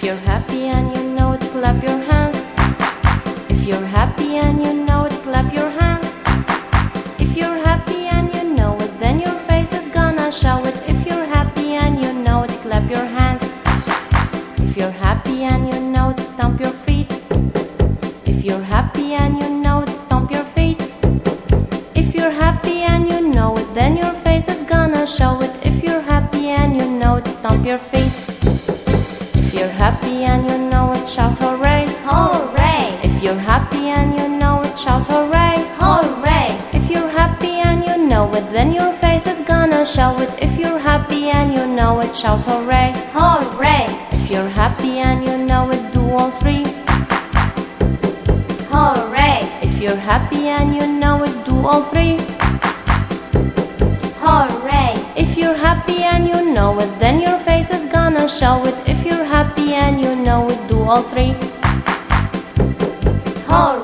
you're happy and you know it, clap your hands. If you're happy and you know it, clap your hands. If you're happy and you know it, then your face is gonna show it. If you're happy and you know it, clap your hands. If you're happy and you know it, stomp your feet. If you're happy and you know it, stomp your feet. If you're happy and you know it, then your face is gonna show it. If you're happy and you know it, stomp your feet. If you're happy and you know it, shout hooray, Hooray! If you're happy and you know it, shout hooray, Hooray! If you're happy and you know it, then your face is gonna show it. If you're happy and you know it, shout hooray, Hooray! If you're happy and you know it, do all three. Hooray! If you're happy and you know it, do all three. Hooray! If you're happy and you know it, then your face is gonna show it. If you're happy and you know it, do all three. Hooray!